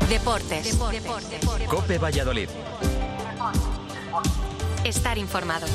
Deportes. COPE Valladolid. Estar informado.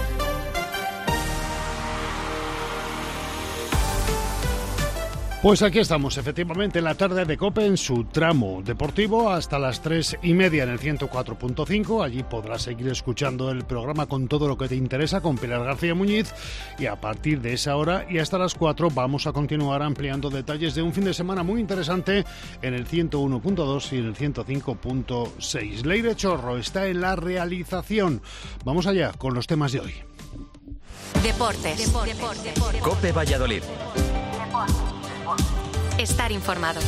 Pues aquí estamos, efectivamente, en la tarde de COPE, en su tramo deportivo, hasta las 3:30 en el 104.5. Allí podrás seguir escuchando el programa con todo lo que te interesa, con Pilar García Muñiz. Y a partir de esa hora y hasta las 4 vamos a continuar ampliando detalles de un fin de semana muy interesante en el 101.2 y en el 105.6. Leire Chorro está en la realización. Vamos allá con los temas de hoy. Deportes. COPE Valladolid. Estar informado.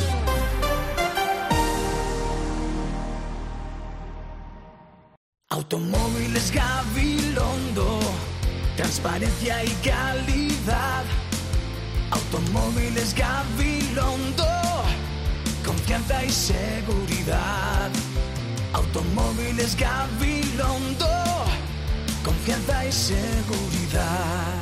Automóviles Gabilondo, transparencia y calidad. Automóviles Gabilondo, confianza y seguridad. Automóviles Gabilondo, confianza y seguridad.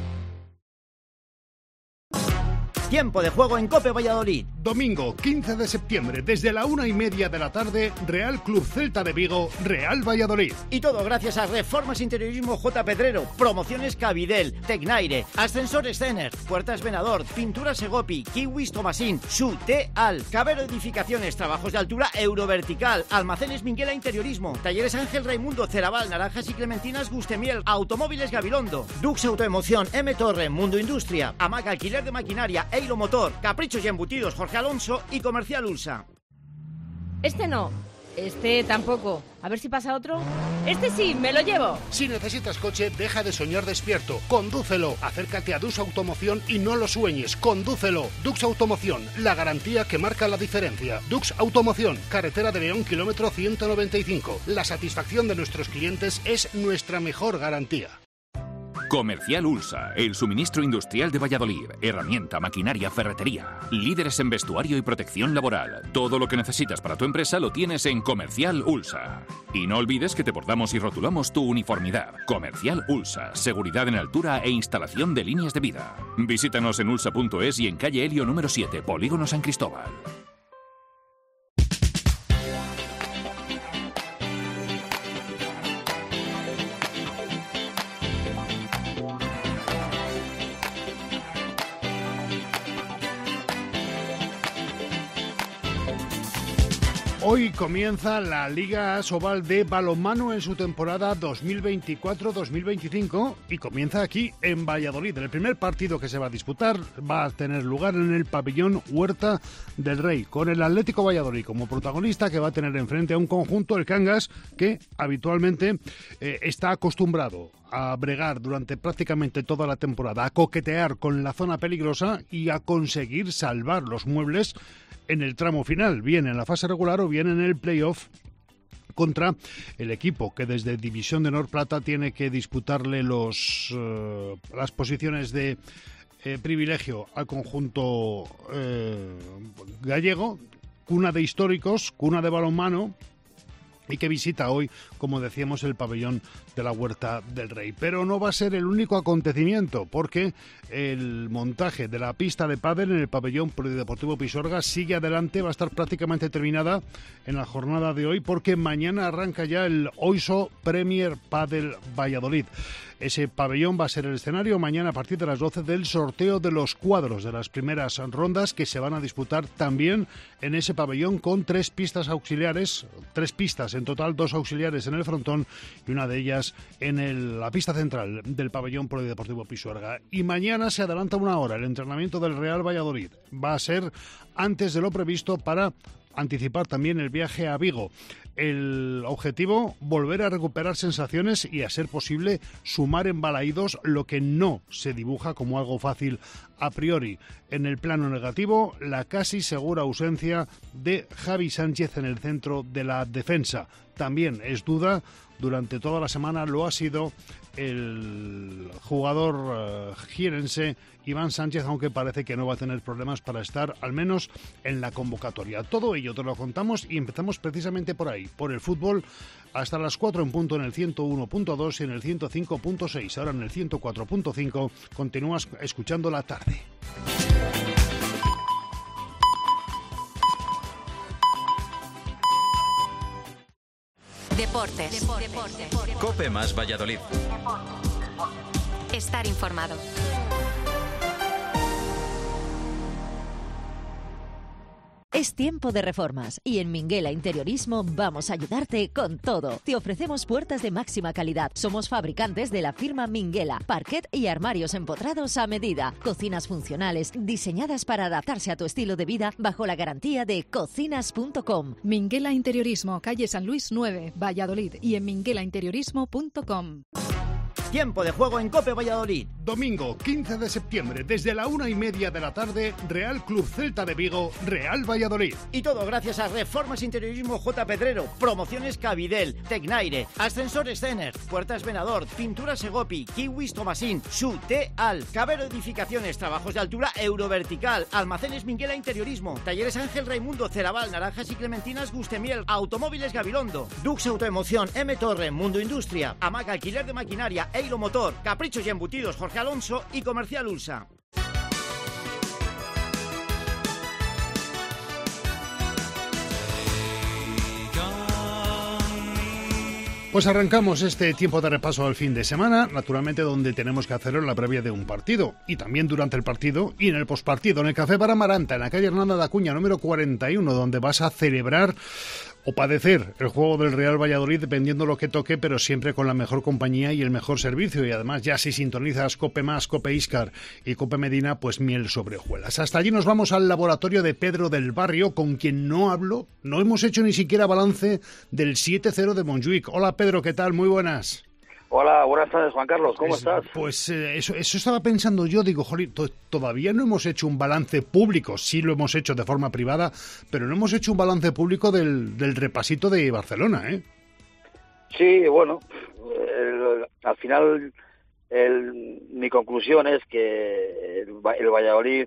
Tiempo de juego en COPE Valladolid. Domingo 15 de septiembre, desde la 1:30 de la tarde, Real Club Celta de Vigo, Real Valladolid. Y todo gracias a Reformas Interiorismo J. Pedrero, Promociones Cavidel, Tecnaire, Ascensores Zener, Puertas Venador, Pinturas Segopi, Kiwis Tomasín, Su Teal, Cabero Edificaciones, Trabajos de Altura Eurovertical, Almacenes Minguela Interiorismo, Talleres Ángel Raimundo, Ceraval, Naranjas y Clementinas Gustemiel, Automóviles Gabilondo, Dux Autoemoción, M Torre, Mundo Industria, Amaca Alquiler de Maquinaria, Eilo Motor, Caprichos y Embutidos Jorge Alonso y Comercial Ulsa. Este no, este tampoco. A ver si pasa otro. Este sí, me lo llevo. Si necesitas coche, deja de soñar despierto. Condúcelo. Acércate a Dux Automoción y no lo sueñes. Condúcelo. Dux Automoción, la garantía que marca la diferencia. Dux Automoción, carretera de León, kilómetro 195. La satisfacción de nuestros clientes es nuestra mejor garantía. Comercial Ulsa, el suministro industrial de Valladolid. Herramienta, maquinaria, ferretería. Líderes en vestuario y protección laboral. Todo lo que necesitas para tu empresa lo tienes en Comercial Ulsa. Y no olvides que te bordamos y rotulamos tu uniformidad. Comercial Ulsa, seguridad en altura e instalación de líneas de vida. Visítanos en ulsa.es y en calle Helio número 7, Polígono San Cristóbal. Hoy comienza la Liga Asobal de balonmano en su temporada 2024-2025 y comienza aquí en Valladolid. El primer partido que se va a disputar va a tener lugar en el pabellón Huerta del Rey, con el Atlético Valladolid como protagonista, que va a tener enfrente a un conjunto, el Cangas, que habitualmente está acostumbrado a bregar durante prácticamente toda la temporada, a coquetear con la zona peligrosa y a conseguir salvar los muebles en el tramo final, bien en la fase regular o bien en el playoff, contra el equipo que desde División de Honor Plata tiene que disputarle las posiciones de privilegio al conjunto gallego, cuna de históricos, cuna de balonmano, y que visita hoy, como decíamos, el pabellón de la Huerta del Rey. Pero no va a ser el único acontecimiento, porque el montaje de la pista de pádel en el pabellón polideportivo Pisuerga sigue adelante, va a estar prácticamente terminada en la jornada de hoy, porque mañana arranca ya el Oiso Premier Padel Valladolid. Ese pabellón va a ser el escenario mañana a partir de las 12 del sorteo de los cuadros de las primeras rondas, que se van a disputar también en ese pabellón con 3 pistas auxiliares, 3 pistas en total, 2 auxiliares en el frontón y una de ellas en la pista central del pabellón polideportivo Pisuerga. Y mañana se adelanta una hora el entrenamiento del Real Valladolid. Va a ser antes de lo previsto para anticipar también el viaje a Vigo. El objetivo, volver a recuperar sensaciones y, a ser posible, sumar en Balaídos, lo que no se dibuja como algo fácil a priori. En el plano negativo, la casi segura ausencia de Javi Sánchez en el centro de la defensa. También es duda, durante toda la semana lo ha sido el jugador jienense Iván Sánchez, aunque parece que no va a tener problemas para estar al menos en la convocatoria. Todo ello te lo contamos y empezamos precisamente por ahí, por el fútbol, hasta las 4 en punto en el 101.2 y en el 105.6. Ahora en el 104.5 continúas escuchando La Tarde. Deportes. Cope más Valladolid. Estar informado. Es tiempo de reformas y en Minguela Interiorismo vamos a ayudarte con todo. Te ofrecemos puertas de máxima calidad. Somos fabricantes de la firma Minguela, parquet y armarios empotrados a medida. Cocinas funcionales diseñadas para adaptarse a tu estilo de vida bajo la garantía de cocinas.com. Minguela Interiorismo, calle San Luis 9, Valladolid y en minguelainteriorismo.com. Tiempo de juego en COPE Valladolid. Domingo 15 de septiembre, desde la 1:30 de la tarde, Real Club Celta de Vigo, Real Valladolid. Y todo gracias a Reformas Interiorismo J. Pedrero, Promociones Cabidel, Tecnaire, Ascensores Zener, Puertas Venador, Pinturas Segopi, Kiwis Tomasín, Su Teal, Cabero Edificaciones, Trabajos de Altura Eurovertical, Almacenes Minguela Interiorismo, Talleres Ángel Raimundo, Ceraval, Naranjas y Clementinas Gustemiel, Automóviles Gabilondo, Dux Autoemoción, M Torre, Mundo Industria, Amac Alquiler de Maquinaria, Eiro Motor, Caprichos y Embutidos Jorge Alonso y Comercial Ulsa. Pues arrancamos este tiempo de repaso al fin de semana, naturalmente donde tenemos que hacerlo en la previa de un partido, y también durante el partido y en el pospartido, en el Café para Amaranta, en la calle Hernanda de Acuña, número 41, donde vas a celebrar o padecer el juego del Real Valladolid, dependiendo lo que toque, pero siempre con la mejor compañía y el mejor servicio. Y además, ya si sintonizas Cope Más, Cope Íscar y Cope Medina, pues miel sobre hojuelas. Hasta allí nos vamos al laboratorio de Pedro del Barrio, con quien no hablo. No hemos hecho ni siquiera balance del 7-0 de Montjuic. Hola Pedro, ¿qué tal? Muy buenas. Hola, buenas tardes, Juan Carlos, ¿cómo estás? Pues eso estaba pensando yo, digo, jolín, todavía no hemos hecho un balance público, sí lo hemos hecho de forma privada, pero no hemos hecho un balance público del repasito de Barcelona, ¿eh? Sí, bueno, al final mi conclusión es que el Valladolid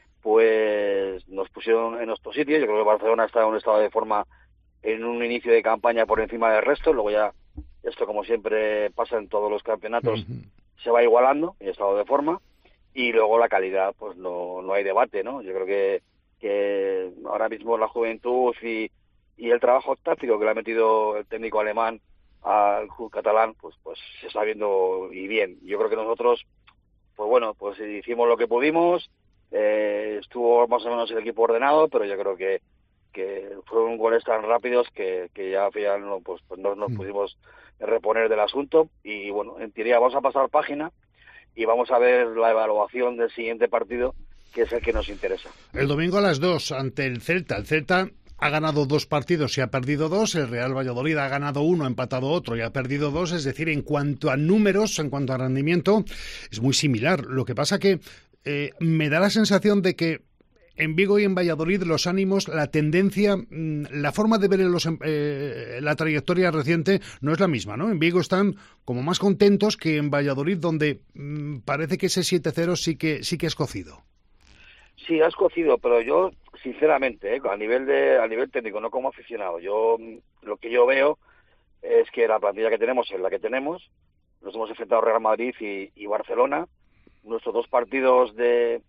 pues nos pusieron en nuestro sitio. Yo creo que Barcelona está en un estado de forma en un inicio de campaña por encima del resto, luego ya esto, como siempre pasa en todos los campeonatos, se va igualando en estado de forma, y luego la calidad, pues no hay debate, ¿no? Yo creo que ahora mismo la juventud y el trabajo táctico que le ha metido el técnico alemán al club catalán, pues se está viendo y bien. Yo creo que nosotros, pues bueno, pues hicimos lo que pudimos, estuvo más o menos el equipo ordenado, pero yo creo que fueron goles tan rápidos que ya no nos pudimos reponer del asunto. Y bueno, en teoría vamos a pasar página y vamos a ver la evaluación del siguiente partido, que es el que nos interesa. El domingo a las 2 ante el Celta. El Celta ha ganado 2 partidos y ha perdido 2. El Real Valladolid ha ganado 1, ha empatado otro y ha perdido 2. Es decir, en cuanto a números, en cuanto a rendimiento, es muy similar. Lo que pasa que me da la sensación de que en Vigo y en Valladolid los ánimos, la tendencia, la forma de ver la trayectoria reciente no es la misma, ¿no? En Vigo están como más contentos que en Valladolid, donde parece que ese 7-0 sí que es cocido. Sí, has cocido, pero yo, sinceramente, a nivel técnico, no como aficionado, lo que yo veo es que la plantilla que tenemos es la que tenemos. Nos hemos enfrentado a Real Madrid y Barcelona. Nuestros 2 partidos de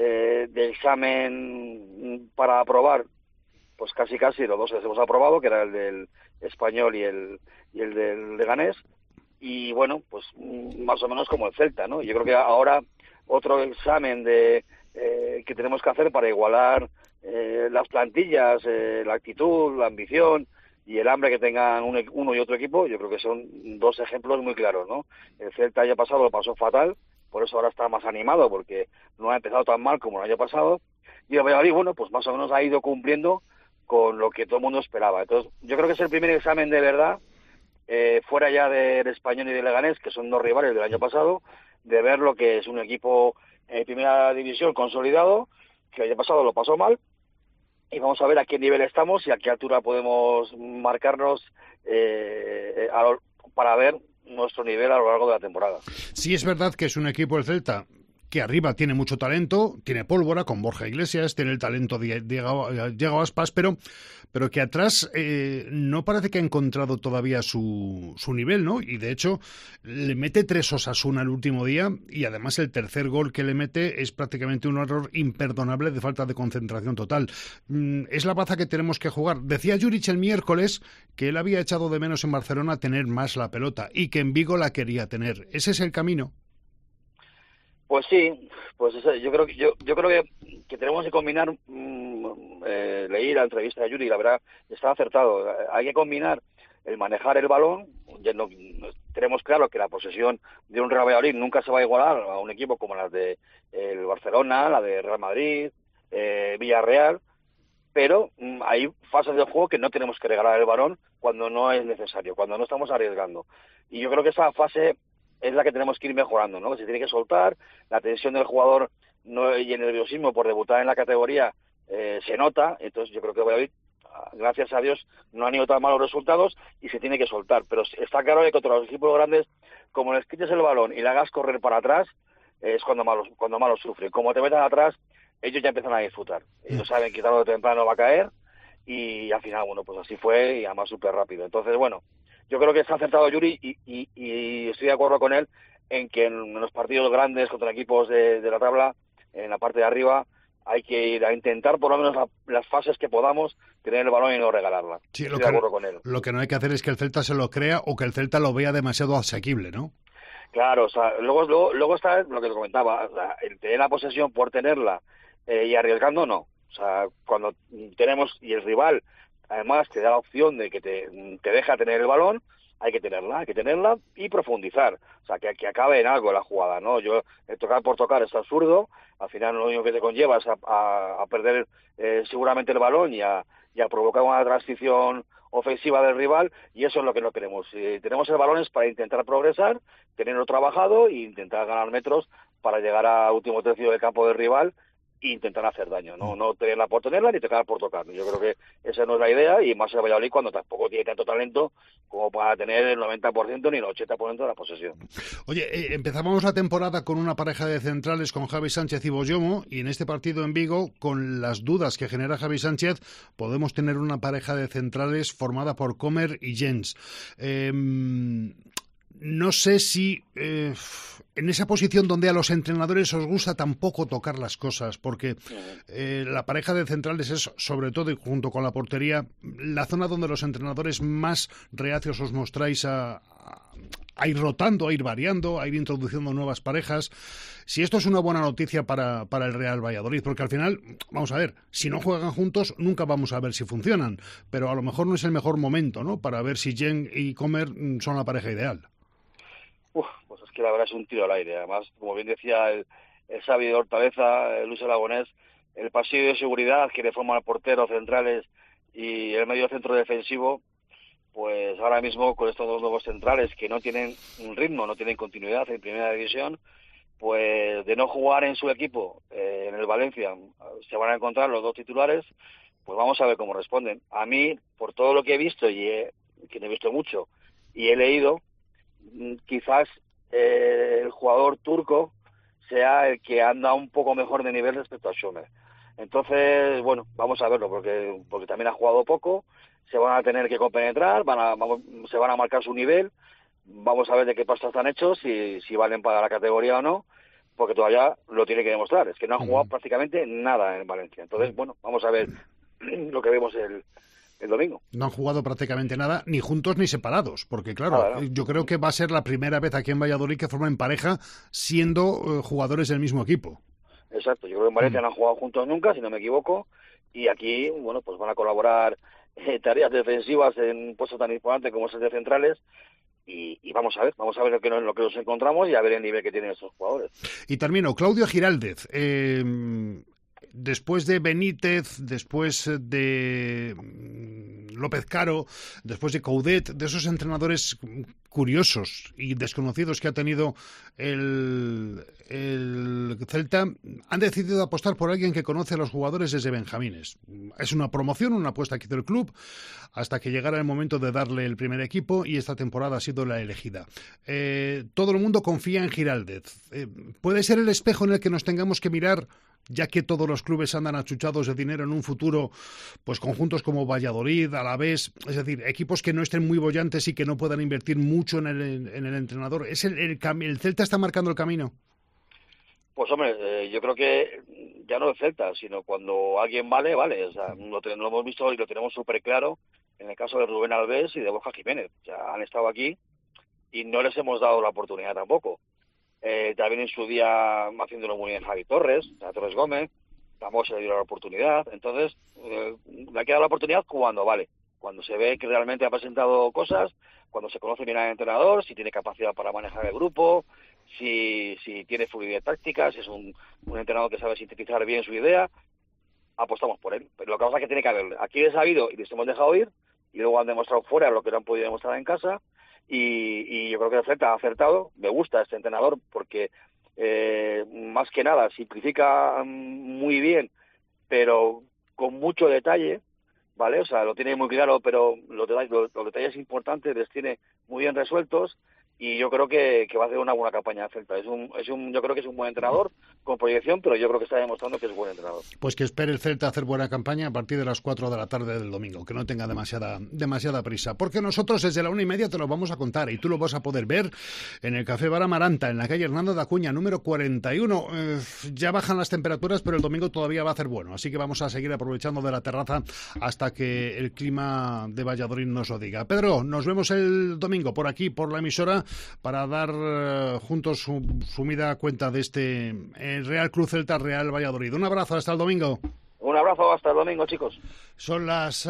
examen para aprobar, pues casi los 2 les hemos aprobado, que era el del Español y el del Leganés, y bueno, pues más o menos como el Celta, ¿no? Yo creo que ahora otro examen que tenemos que hacer para igualar las plantillas, la actitud, la ambición y el hambre que tengan uno y otro equipo. Yo creo que son 2 ejemplos muy claros, ¿no? El Celta el año pasado lo pasó fatal, por eso ahora está más animado, porque no ha empezado tan mal como el año pasado. Y el Valladolid, bueno, pues más o menos ha ido cumpliendo con lo que todo el mundo esperaba. Entonces, yo creo que es el primer examen de verdad, fuera ya del Español y del Leganés, que son 2 rivales del año pasado, de ver lo que es un equipo en primera división consolidado, que el año pasado lo pasó mal, y vamos a ver a qué nivel estamos y a qué altura podemos marcarnos para ver nuestro nivel a lo largo de la temporada. Sí, es verdad que es un equipo, el Celta, que arriba tiene mucho talento, tiene pólvora con Borja Iglesias, tiene el talento de Diego Aspas, pero que atrás no parece que ha encontrado todavía su nivel, ¿no? Y de hecho le mete 3 Osasuna el último día y además el tercer gol que le mete es prácticamente un error imperdonable de falta de concentración total. Es la baza que tenemos que jugar. Decía Juric el miércoles que él había echado de menos en Barcelona tener más la pelota y que en Vigo la quería tener. ¿Ese es el camino? Pues sí, pues yo creo que tenemos que combinar. Leí la entrevista de Yuri y la verdad está acertado. Hay que combinar el manejar el balón. Ya no, tenemos claro que la posesión de un Real Valladolid nunca se va a igualar a un equipo como las de el Barcelona, la de Real Madrid, Villarreal, pero hay fases del juego que no tenemos que regalar el balón cuando no es necesario, cuando no estamos arriesgando. Y yo creo que esa fase es la que tenemos que ir mejorando, ¿no? Se tiene que soltar, la tensión del jugador y el nerviosismo por debutar en la categoría se nota. Entonces yo creo que Valladolid, gracias a Dios, no han ido tan malos resultados y se tiene que soltar. Pero está claro que contra los equipos grandes, como les quites el balón y le hagas correr para atrás, es cuando malos sufren. Como te metan atrás, ellos ya empiezan a disfrutar. Ellos saben que tarde o temprano va a caer y al final, bueno, pues así fue y además súper rápido. Entonces, bueno, yo creo que está acertado Yuri y estoy de acuerdo con él en que en los partidos grandes contra equipos de la tabla, en la parte de arriba, hay que ir a intentar por lo menos las fases que podamos tener el balón y no regalarla. Sí, estoy de acuerdo con él. Lo que no hay que hacer es que el Celta se lo crea o que el Celta lo vea demasiado asequible, ¿no? Claro, o sea, luego está lo que te comentaba, o sea, el tener la posesión por tenerla y arriesgando no. O sea, cuando tenemos y el rival además te da la opción de que te deja tener el balón, hay que tenerla y profundizar. O sea, que acabe en algo la jugada, ¿no? El tocar por tocar es absurdo, al final lo único que te conlleva es a perder seguramente el balón y a provocar una transición ofensiva del rival, y eso es lo que no queremos. Si tenemos el balón es para intentar progresar, tenerlo trabajado e intentar ganar metros para llegar al último tercio del campo del rival e intentar hacer daño, no tenerla por tenerla ni tocar por tocar. Yo creo que esa no es la idea, y más el Valladolid cuando tampoco tiene tanto talento como para tener el 90% ni el 80% de la posesión. Oye, empezábamos la temporada con una pareja de centrales con Javi Sánchez y Boyomo, y en este partido en Vigo, con las dudas que genera Javi Sánchez, podemos tener una pareja de centrales formada por Comer y Jens. No sé si en esa posición donde a los entrenadores os gusta tampoco tocar las cosas, porque la pareja de centrales es, sobre todo y junto con la portería, la zona donde los entrenadores más reacios os mostráis a ir rotando, a ir variando, a ir introduciendo nuevas parejas. Si esto es una buena noticia para el Real Valladolid, porque al final, vamos a ver, si no juegan juntos, nunca vamos a ver si funcionan, pero a lo mejor no es el mejor momento, ¿no?, para ver si Jen y Comer son la pareja ideal. Pues es que la verdad es un tiro al aire. Además, como bien decía el Xavi de Hortaleza, Luis Aragonés, el pasillo de seguridad que le forman al portero, centrales y el medio centro defensivo, pues ahora mismo con estos dos nuevos centrales que no tienen un ritmo, no tienen continuidad en primera división, pues de no jugar en su equipo, en el Valencia, se van a encontrar los dos titulares, pues vamos a ver cómo responden. A mí, por todo lo que he visto, que no he visto mucho, y he leído, quizás el jugador turco sea el que anda un poco mejor de nivel respecto a Schomer. Entonces, bueno, vamos a verlo, porque también ha jugado poco, se van a tener que compenetrar, se van a marcar su nivel, vamos a ver de qué pasta están hechos, si valen para la categoría o no, porque todavía lo tiene que demostrar, es que no han jugado prácticamente nada en Valencia. Entonces, bueno, vamos a ver lo que vemos el domingo. No han jugado prácticamente nada, ni juntos ni separados, porque claro, yo creo que va a ser la primera vez aquí en Valladolid que forman pareja siendo jugadores del mismo equipo. Exacto, yo creo que en Valencia no han jugado juntos nunca, si no me equivoco, y aquí, bueno, pues van a colaborar tareas defensivas en un puesto tan importante como es el de centrales, y vamos a ver lo que nos encontramos y a ver el nivel que tienen estos jugadores. Y termino, Claudio Giraldez, después de Benítez, después de López Caro, después de Coudet, de esos entrenadores curiosos y desconocidos que ha tenido el Celta, han decidido apostar por alguien que conoce a los jugadores desde benjamines. Es una promoción, una apuesta que hizo el club hasta que llegara el momento de darle el primer equipo, y esta temporada ha sido la elegida. Todo el mundo confía en Giraldez. ¿Puede ser el espejo en el que nos tengamos que mirar, ya que todos los clubes andan achuchados de dinero en un futuro, pues conjuntos como Valladolid, Alavés, es decir, equipos que no estén muy bollantes y que no puedan invertir mucho en el entrenador? ¿Es el Celta está marcando el camino? Pues hombre, yo creo que ya no el Celta, sino cuando alguien vale. O sea, lo hemos visto y lo tenemos súper claro en el caso de Rubén Alves y de Borja Jiménez. O sea, han estado aquí y no les hemos dado la oportunidad tampoco. También en su día haciéndolo muy bien Javi Torres, Torres Gómez, tampoco se le dio la oportunidad. Entonces, le ha quedado la oportunidad cuando vale, cuando se ve que realmente ha presentado cosas, cuando se conoce bien al entrenador, si tiene capacidad para manejar el grupo, si tiene fluidez táctica, si es un entrenador que sabe sintetizar bien su idea, apostamos por él. Pero lo que pasa es que tiene que haber. Aquí les ha habido y les hemos dejado ir, y luego han demostrado fuera lo que no han podido demostrar en casa, y yo creo que el Celta ha acertado. Me gusta este entrenador porque más que nada simplifica muy bien, pero con mucho detalle, ¿vale? O sea, lo tiene muy claro, pero los detalles importantes les tiene muy bien resueltos, y yo creo que va a hacer una buena campaña de Celta. Yo creo que es un buen entrenador con proyección, pero yo creo que está demostrando que es buen entrenador. Pues que espere el Celta a hacer buena campaña a partir de las 4 de la tarde del domingo, que no tenga demasiada prisa, porque nosotros desde la 1:30 te lo vamos a contar, y tú lo vas a poder ver en el Café Bar Amaranta, en la calle Hernando de Acuña, número 41. Ya bajan las temperaturas, pero el domingo todavía va a hacer bueno, así que vamos a seguir aprovechando de la terraza hasta que el clima de Valladolid nos lo diga. Pedro, nos vemos el domingo por aquí, por la emisora, para dar juntos sumida cuenta de este Real Club Celta Real Valladolid. Un abrazo, hasta el domingo. Un abrazo, hasta el domingo, chicos. Son las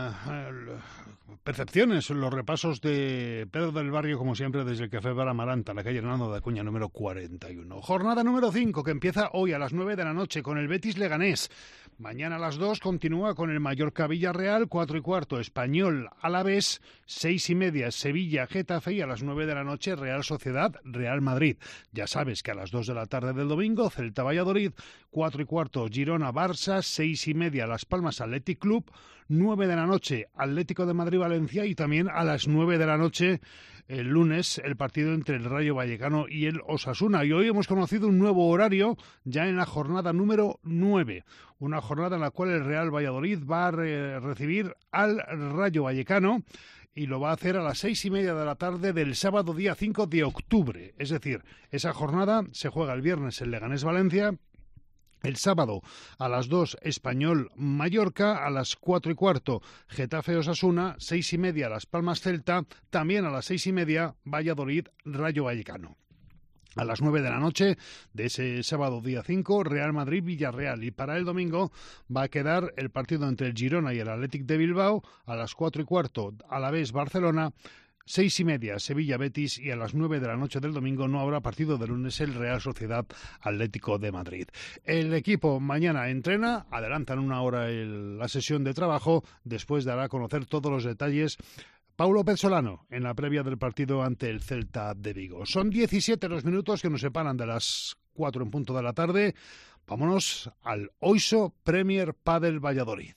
percepciones, los repasos de Pedro del Barrio, como siempre, desde el Café Bar Amaranta, la calle Hernando de Acuña, número 41. Jornada número 5, que empieza hoy a las 9 de la noche con el Betis Leganés. Mañana a las 2 continúa con el Mallorca Villarreal, 4:15 Español Alavés, 6:30 Sevilla Getafe, y a las 9 de la noche Real Sociedad Real Madrid. Ya sabes que a las 2 de la tarde del domingo Celta Valladolid, 4:15 Girona Barça, 6:30 Las Palmas Athletic Club, 9 de la noche Atlético de Madrid Valencia, y también a las 9 de la noche el lunes el partido entre el Rayo Vallecano y el Osasuna. Y hoy hemos conocido un nuevo horario ya en la jornada número 9, una jornada en la cual el Real Valladolid va a recibir al Rayo Vallecano, y lo va a hacer a las 6:30 de la tarde del sábado día 5 de octubre. Es decir, esa jornada se juega el viernes en Leganés Valencia, el sábado a las 2 Español Mallorca, a las 4:15 Getafe Osasuna, 6:30 Las Palmas Celta, también a las 6:30 Valladolid Rayo Vallecano. A las 9 de la noche de ese sábado día 5, Real Madrid Villarreal, y para el domingo va a quedar el partido entre el Girona y el Athletic de Bilbao, a las 4:15 Alavés Barcelona, 6:30 Sevilla Betis, y a las 9 de la noche del domingo no habrá partido de lunes, el Real Sociedad Atlético de Madrid. El equipo mañana entrena, adelantan una hora la sesión de trabajo, después dará a conocer todos los detalles Paulo Pezzolano en la previa del partido ante el Celta de Vigo. Son 17 los minutos que nos separan de las 4 en punto de la tarde. Vámonos al Oiso Premier Padel Valladolid.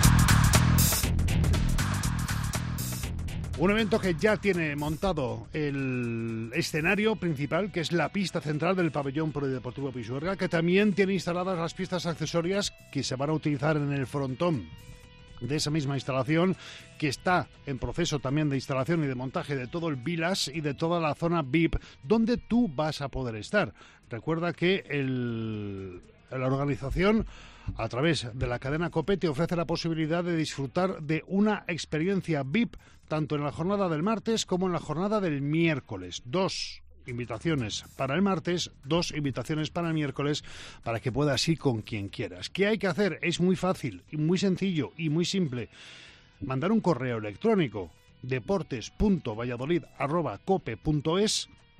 Un evento que ya tiene montado el escenario principal, que es la pista central del pabellón polideportivo Pisuerga, que también tiene instaladas las pistas accesorias que se van a utilizar en el frontón de esa misma instalación, que está en proceso también de instalación y de montaje de todo el Vilas y de toda la zona VIP, donde tú vas a poder estar. Recuerda que la organización, a través de la cadena COPE, te ofrece la posibilidad de disfrutar de una experiencia VIP, tanto en la jornada del martes como en la jornada del miércoles. 2 invitaciones para el martes, 2 invitaciones para el miércoles, para que puedas ir con quien quieras. ¿Qué hay que hacer? Es muy fácil, y muy sencillo y muy simple. Mandar un correo electrónico, deportes.valladolid@cope.es,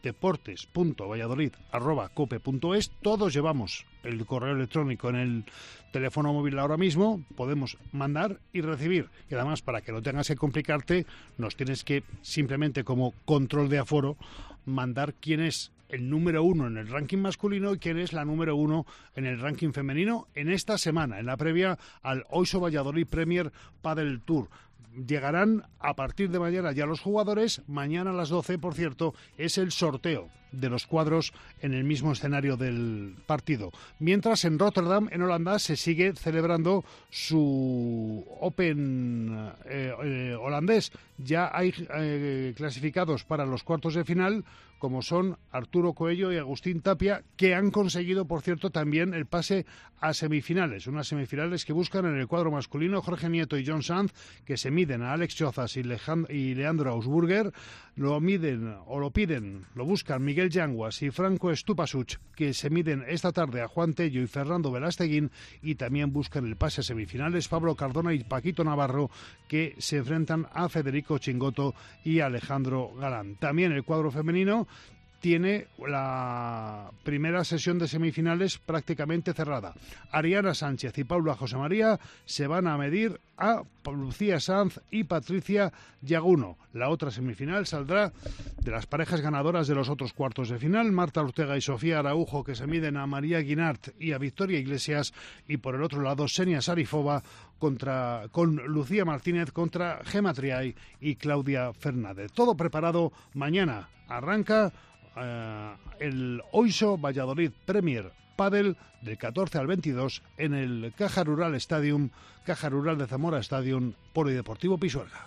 deportes.valladolid@cope.es. Todos llevamos el correo electrónico en el teléfono móvil ahora mismo, podemos mandar y recibir. Y además, para que no tengas que complicarte, nos tienes que simplemente, como control de aforo, mandar quién es el número 1 en el ranking masculino y quién es la número 1 en el ranking femenino en esta semana, en la previa al Oiso Valladolid Premier Padel Tour. Llegarán a partir de mañana ya los jugadores. Mañana a las 12, por cierto, es el sorteo de los cuadros en el mismo escenario del partido. Mientras en Rotterdam, en Holanda, se sigue celebrando su Open holandés. Ya hay clasificados para los cuartos de final, como son Arturo Coello y Agustín Tapia, que han conseguido, por cierto, también el pase a semifinales. Unas semifinales que buscan en el cuadro masculino Jorge Nieto y John Sanz, que se miden a Alex Chozas y Leandro Ausburger. Lo buscan Miguel Yanguas y Franco Stupasuch, que se miden esta tarde a Juan Tello y Fernando Velasteguín, y también buscan el pase a semifinales Pablo Cardona y Paquito Navarro, que se enfrentan a Federico Chingoto y Alejandro Galán. También el cuadro femenino tiene la primera sesión de semifinales prácticamente cerrada. Ariana Sánchez y Paula Josemaría se van a medir a Lucía Sanz y Patricia Yaguno. La otra semifinal saldrá de las parejas ganadoras de los otros cuartos de final, Marta Ortega y Sofía Araujo, que se miden a María Guinart y a Victoria Iglesias, y por el otro lado Xenia Sarifova con Lucía Martínez contra Gemma Triay y Claudia Fernández. Todo preparado. Mañana arranca el Oiso Valladolid Premier Padel del 14 al 22 en el Caja Rural de Zamora Stadium, Polideportivo Pisuerga.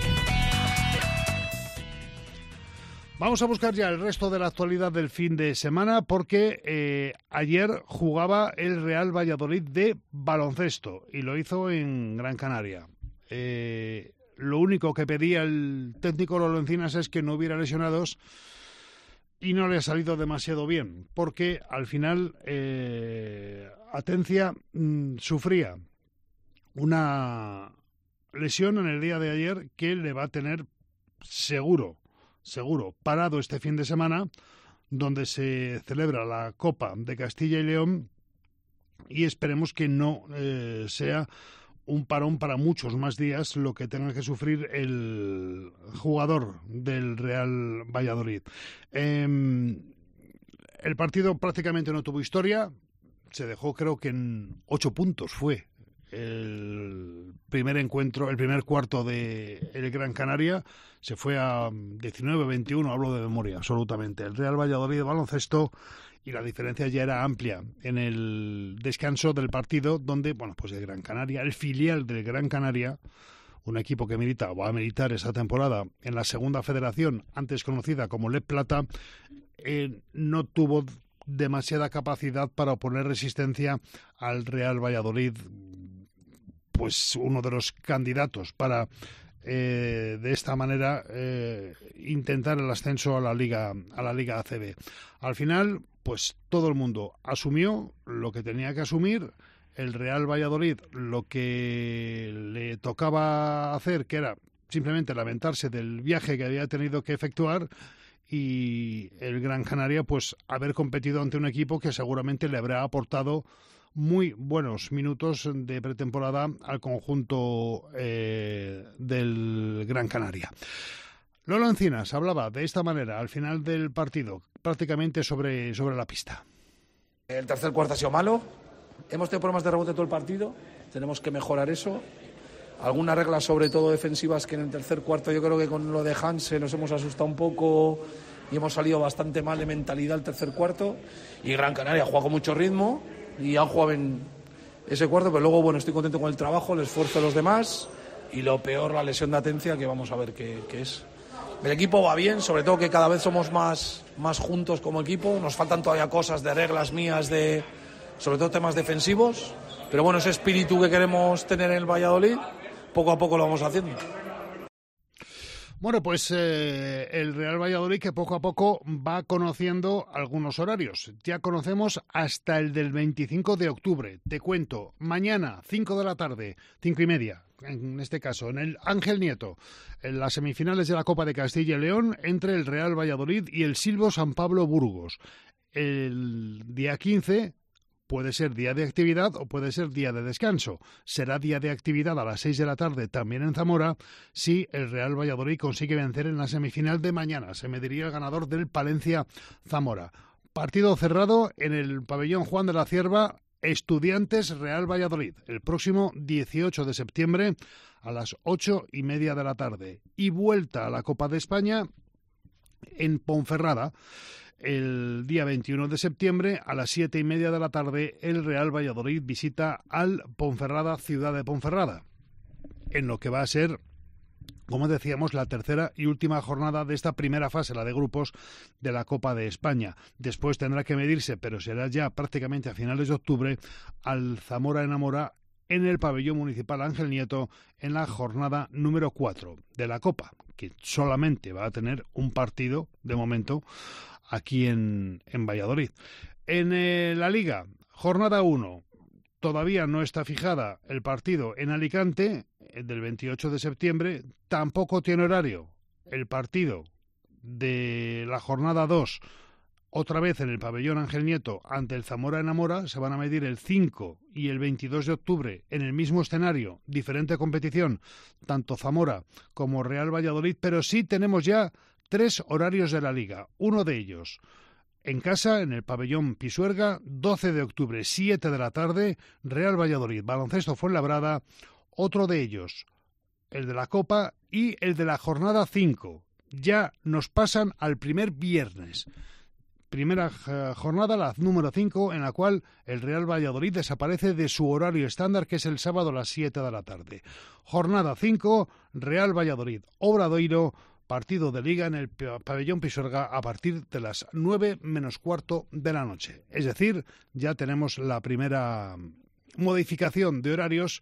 Vamos a buscar ya el resto de la actualidad del fin de semana, porque ayer jugaba el Real Valladolid de baloncesto y lo hizo en Gran Canaria. Lo único que pedía el técnico Lolo Encinas es que no hubiera lesionados, y no le ha salido demasiado bien, porque al final Atencia sufría una lesión en el día de ayer que le va a tener seguro parado este fin de semana, donde se celebra la Copa de Castilla y León, y esperemos que no sea un parón para muchos más días lo que tenga que sufrir el jugador del Real Valladolid. El partido prácticamente no tuvo historia, se dejó, creo que en 8 puntos fue el primer cuarto de el Gran Canaria, se fue a 19-21, hablo de memoria absolutamente. El Real Valladolid de baloncesto, y la diferencia ya era amplia en el descanso del partido, donde, pues el Gran Canaria, el filial del Gran Canaria, un equipo que va a militar esta temporada en la segunda federación, antes conocida como Leb Plata, no tuvo demasiada capacidad para oponer resistencia al Real Valladolid, pues uno de los candidatos para de esta manera intentar el ascenso a la Liga ACB. Al final, pues todo el mundo asumió lo que tenía que asumir. El Real Valladolid lo que le tocaba hacer, que era simplemente lamentarse del viaje que había tenido que efectuar, y el Gran Canaria pues haber competido ante un equipo que seguramente le habrá aportado muy buenos minutos de pretemporada al conjunto del Gran Canaria. Lolo Encinas hablaba de esta manera al final del partido, prácticamente sobre la pista. El tercer cuarto ha sido malo, hemos tenido problemas de rebote todo el partido, tenemos que mejorar eso. Algunas reglas, sobre todo defensivas, que en el tercer cuarto yo creo que con lo de Hansen nos hemos asustado un poco y hemos salido bastante mal de mentalidad el tercer cuarto. Y Gran Canaria ha jugado con mucho ritmo y han jugado en ese cuarto, pero luego estoy contento con el trabajo, el esfuerzo de los demás, y lo peor, la lesión de Atencia, que vamos a ver qué es. El equipo va bien, sobre todo que cada vez somos más juntos como equipo. Nos faltan todavía cosas de reglas mías, sobre todo temas defensivos, pero ese espíritu que queremos tener en el Valladolid, poco a poco lo vamos haciendo. Bueno, pues el Real Valladolid, que poco a poco va conociendo algunos horarios. Ya conocemos hasta el del 25 de octubre. Te cuento, mañana, 5 de la tarde, 5:30, en este caso, en el Ángel Nieto, en las semifinales de la Copa de Castilla y León, entre el Real Valladolid y el Silvo San Pablo Burgos. El día 15 puede ser día de actividad o puede ser día de descanso. Será día de actividad a las 6 de la tarde también en Zamora si el Real Valladolid consigue vencer en la semifinal de mañana. Se mediría el ganador del Palencia-Zamora. Partido cerrado en el pabellón Juan de la Cierva, Estudiantes Real Valladolid, el próximo 18 de septiembre a las 8:30 de la tarde. Y vuelta a la Copa de España en Ponferrada. El día 21 de septiembre a las 7:30 de la tarde el Real Valladolid visita al Ponferrada, ciudad de Ponferrada, en lo que va a ser, como decíamos, la tercera y última jornada de esta primera fase, la de grupos de la Copa de España. Después tendrá que medirse, pero será ya prácticamente a finales de octubre, al Zamora Enamora en el pabellón municipal Ángel Nieto en la jornada número 4 de la Copa, que solamente va a tener un partido de momento aquí en Valladolid. En la Liga, jornada 1, todavía no está fijada el partido en Alicante, del 28 de septiembre, tampoco tiene horario el partido de la jornada 2, otra vez en el pabellón Ángel Nieto ante el Zamora Enamora. Se van a medir el 5 y el 22 de octubre en el mismo escenario, diferente competición, tanto Zamora como Real Valladolid, pero sí tenemos ya 3 horarios de la Liga. Uno de ellos en casa, en el pabellón Pisuerga, 12 de octubre, 7 de la tarde, Real Valladolid, Baloncesto Fuenlabrada. Otro de ellos, el de la Copa y el de la jornada 5. Ya nos pasan al primer viernes. Primera jornada, la número 5, en la cual el Real Valladolid desaparece de su horario estándar, que es el sábado a las 7 de la tarde. Jornada 5, Real Valladolid, Obradoiro, partido de Liga en el pabellón Pisuerga a partir de las 9 menos cuarto de la noche. Es decir, ya tenemos la primera modificación de horarios,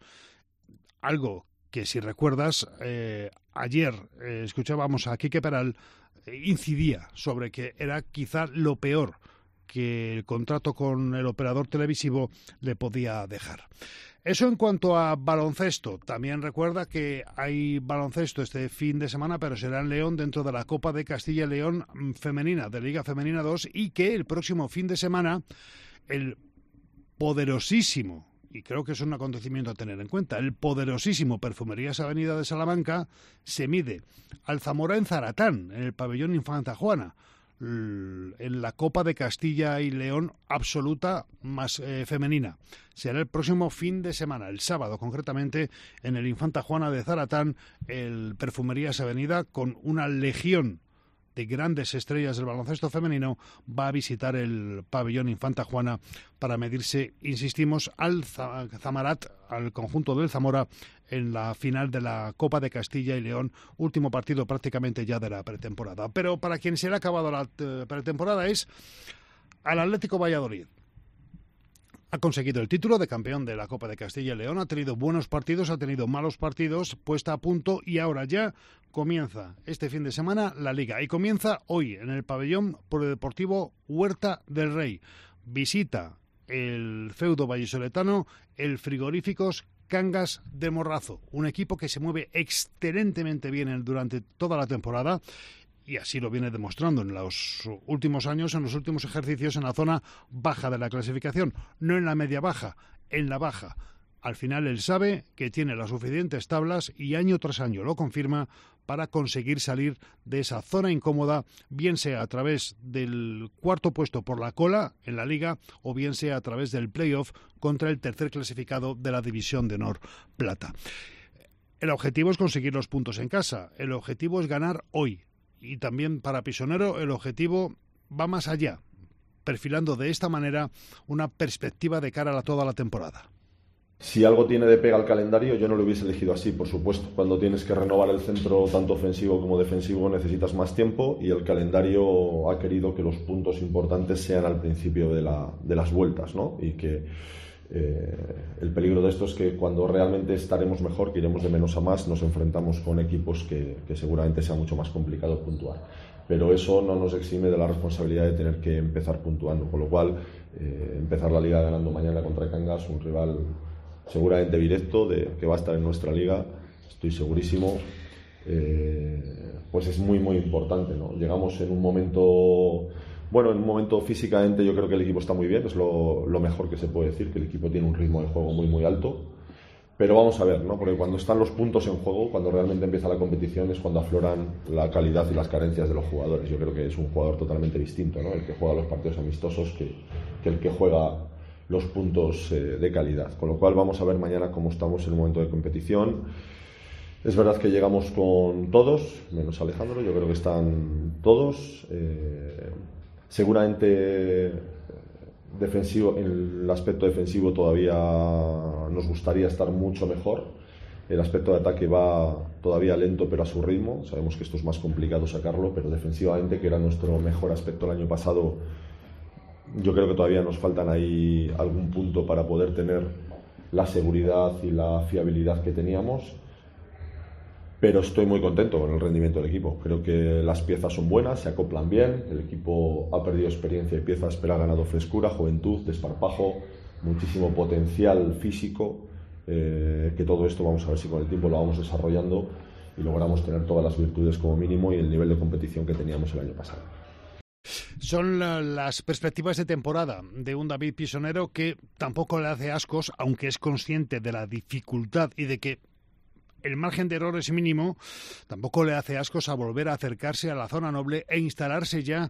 algo que, si recuerdas, ayer escuchábamos a Quique Peral, incidía sobre que era quizá lo peor que el contrato con el operador televisivo le podía dejar. Eso en cuanto a baloncesto. También recuerda que hay baloncesto este fin de semana, pero será en León, dentro de la Copa de Castilla y León femenina, de Liga Femenina 2, y que el próximo fin de semana el poderosísimo, y creo que es un acontecimiento a tener en cuenta, el poderosísimo Perfumerías Avenida de Salamanca se mide al Zamora en Zaratán, en el pabellón Infanta Juana, en la Copa de Castilla y León absoluta más femenina. Será el próximo fin de semana, el sábado concretamente, en el Infanta Juana de Zaratán, el Perfumerías Avenida, con una legión de grandes estrellas del baloncesto femenino, va a visitar el pabellón Infanta Juana para medirse, insistimos, al Zamarat, al conjunto del Zamora, en la final de la Copa de Castilla y León, último partido prácticamente ya de la pretemporada. Pero para quien se le ha acabado la pretemporada es al Atlético Valladolid. Ha conseguido el título de campeón de la Copa de Castilla y León, ha tenido buenos partidos, ha tenido malos partidos, puesta a punto, y ahora ya comienza este fin de semana la Liga. Y comienza hoy en el pabellón polideportivo Huerta del Rey. Visita el feudo vallisoletano el Frigoríficos Cangas de Morrazo, un equipo que se mueve excelentemente bien durante toda la temporada, y así lo viene demostrando en los últimos años, en los últimos ejercicios, en la zona baja de la clasificación, no en la media baja, en la baja. Al final él sabe que tiene las suficientes tablas y año tras año lo confirma para conseguir salir de esa zona incómoda, bien sea a través del cuarto puesto por la cola en la Liga o bien sea a través del playoff contra el tercer clasificado de la División de Honor Plata. El objetivo es conseguir los puntos en casa, el objetivo es ganar hoy. Y también para Pisonero el objetivo va más allá, perfilando de esta manera una perspectiva de cara a toda la temporada. Si algo tiene de pega al calendario, yo no lo hubiese elegido así, por supuesto. Cuando tienes que renovar el centro tanto ofensivo como defensivo necesitas más tiempo, y el calendario ha querido que los puntos importantes sean al principio de las vueltas, ¿no? Y que el peligro de esto es que cuando realmente estaremos mejor, que iremos de menos a más, nos enfrentamos con equipos que seguramente sea mucho más complicado puntuar. Pero eso no nos exime de la responsabilidad de tener que empezar puntuando, con lo cual empezar la Liga ganando mañana contra Cangas, un rival seguramente Viretto, que va a estar en nuestra liga, estoy segurísimo. Pues es muy muy importante, ¿no? Llegamos en un momento físicamente yo creo que el equipo está muy bien, es lo mejor que se puede decir, que el equipo tiene un ritmo de juego muy muy alto, pero vamos a ver, ¿no? Porque cuando están los puntos en juego, cuando realmente empieza la competición, es cuando afloran la calidad y las carencias de los jugadores. Yo creo que es un jugador totalmente distinto, ¿no? El que juega los partidos amistosos que el que juega los puntos de calidad, con lo cual vamos a ver mañana cómo estamos en el momento de competición. Es verdad que llegamos con todos, menos Alejandro, yo creo que están todos. Seguramente defensivo, en el aspecto defensivo todavía nos gustaría estar mucho mejor. El aspecto de ataque va todavía lento pero a su ritmo. Sabemos que esto es más complicado sacarlo, pero defensivamente, que era nuestro mejor aspecto el año pasado, yo creo que todavía nos faltan ahí algún punto para poder tener la seguridad y la fiabilidad que teníamos. Pero estoy muy contento con el rendimiento del equipo. Creo que las piezas son buenas, se acoplan bien, el equipo ha perdido experiencia y piezas, pero ha ganado frescura, juventud, desparpajo, muchísimo potencial físico, que todo esto vamos a ver si con el tiempo lo vamos desarrollando y logramos tener todas las virtudes como mínimo y el nivel de competición que teníamos el año pasado. Son las perspectivas de temporada de un David Pisonero que tampoco le hace ascos, aunque es consciente de la dificultad y de que el margen de error es mínimo, tampoco le hace ascos a volver a acercarse a la zona noble e instalarse ya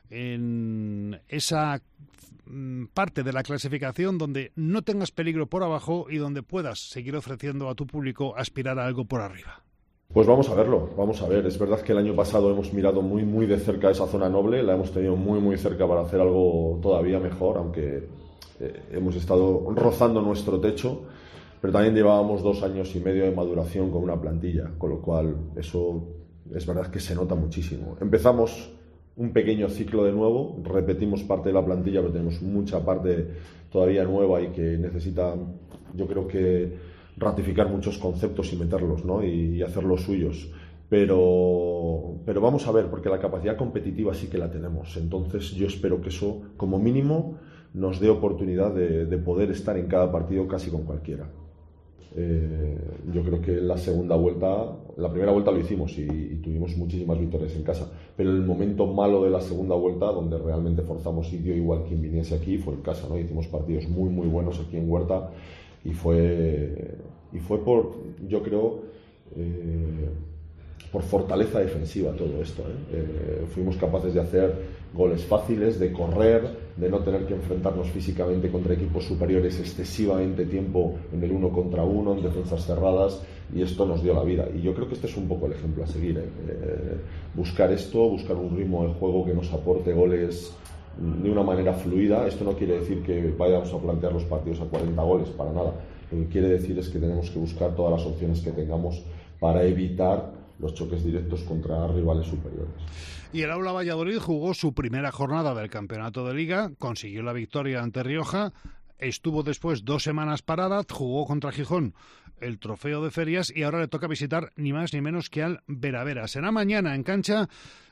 en esa parte de la clasificación donde no tengas peligro por abajo y donde puedas seguir ofreciendo a tu público aspirar a algo por arriba. Pues vamos a verlo, vamos a ver. Es verdad que el año pasado hemos mirado muy muy de cerca esa zona noble, la hemos tenido muy muy cerca para hacer algo todavía mejor, aunque hemos estado rozando nuestro techo. Pero también llevábamos 2 años y medio de maduración con una plantilla, con lo cual eso es verdad que se nota muchísimo. Empezamos un pequeño ciclo de nuevo, repetimos parte de la plantilla, pero tenemos mucha parte todavía nueva y que necesita, yo creo que, ratificar muchos conceptos y meterlos, ¿no? y hacerlos suyos. Pero vamos a ver, porque la capacidad competitiva sí que la tenemos. Entonces yo espero que eso, como mínimo, nos dé oportunidad de poder estar en cada partido casi con cualquiera. Yo creo que la primera vuelta lo hicimos y tuvimos muchísimas victorias en casa, pero el momento malo de la segunda vuelta, donde realmente forzamos y dio igual quien viniese aquí, fue en casa, ¿no? Hicimos partidos muy muy buenos aquí en Huerta y fue por, yo creo, por fortaleza defensiva todo esto, fuimos capaces de hacer goles fáciles, de correr, de no tener que enfrentarnos físicamente contra equipos superiores excesivamente tiempo en el 1 contra 1, en defensas cerradas, y esto nos dio la vida. Y yo creo que este es un poco el ejemplo a seguir, buscar un ritmo de juego que nos aporte goles de una manera fluida. Esto no quiere decir que vayamos a plantear los partidos a 40 goles, para nada. Lo que quiere decir es que tenemos que buscar todas las opciones que tengamos para evitar los choques directos contra rivales superiores. Y el Aula Valladolid jugó su primera jornada del campeonato de Liga, consiguió la victoria ante Rioja, estuvo después 2 semanas parada, jugó contra Gijón el trofeo de ferias y ahora le toca visitar ni más ni menos que al Veravera. Será mañana en cancha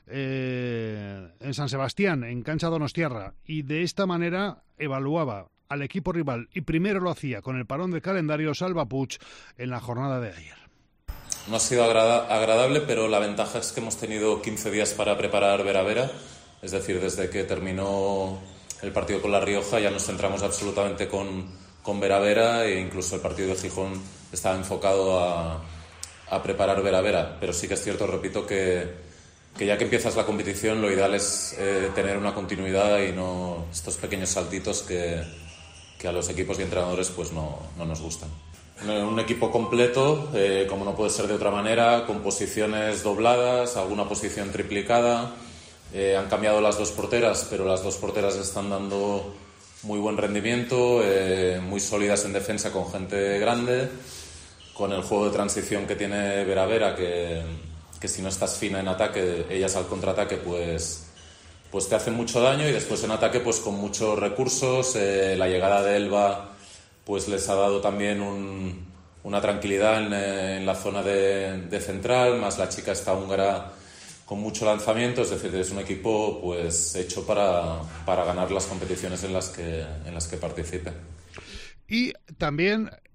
en San Sebastián, en cancha Donostiarra, y de esta manera evaluaba al equipo rival y primero lo hacía con el parón de calendario Salva Puig en la jornada de ayer. No ha sido agradable, pero la ventaja es que hemos tenido 15 días para preparar Veravera, es decir, desde que terminó el partido con La Rioja ya nos centramos absolutamente con Veravera, e incluso el partido de Gijón estaba enfocado a preparar Veravera, pero sí que es cierto, repito, que ya que empiezas la competición lo ideal es tener una continuidad y no estos pequeños saltitos que a los equipos y entrenadores pues no nos gustan. Un equipo completo, como no puede ser de otra manera, con posiciones dobladas, alguna posición triplicada. Han cambiado las 2 porteras, pero las 2 porteras están dando muy buen rendimiento, muy sólidas en defensa con gente grande, con el juego de transición que tiene Veravera, que si no estás fina en ataque, ellas al contraataque pues te hacen mucho daño, y después en ataque pues con muchos recursos. La llegada de Elba pues les ha dado también una tranquilidad en la zona de central, más la chica esta húngara con mucho lanzamiento. Es decir, es un equipo pues hecho para ganar las competiciones en las que participe. Y también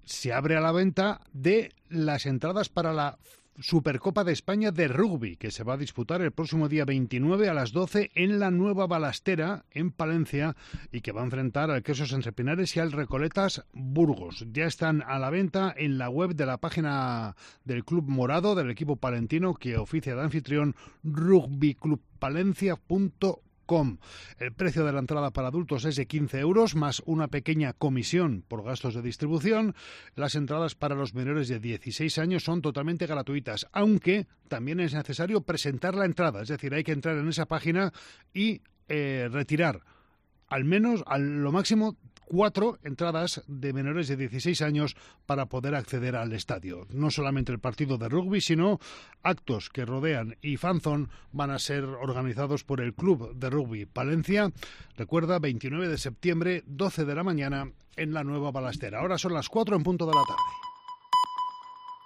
se abre a la venta de las entradas para la Supercopa de España de Rugby, que se va a disputar el próximo día 29 a las 12 en la Nueva Balastera, en Palencia, y que va a enfrentar al Quesos Entre Pinares y al Recoletas Burgos. Ya están a la venta en la web de la página del Club Morado, del equipo palentino, que oficia de anfitrión, rugbyclubpalencia.com. El precio de la entrada para adultos es de 15 euros, más una pequeña comisión por gastos de distribución. Las entradas para los menores de 16 años son totalmente gratuitas, aunque también es necesario presentar la entrada, es decir, hay que entrar en esa página y retirar al menos, a lo máximo, 4 entradas de menores de 16 años para poder acceder al estadio. No solamente el partido de rugby, sino actos que rodean y fanzone van a ser organizados por el Club de Rugby Palencia. Recuerda, 29 de septiembre, 12 de la mañana, en la Nueva Balastera. Ahora son las 4 en punto de la tarde.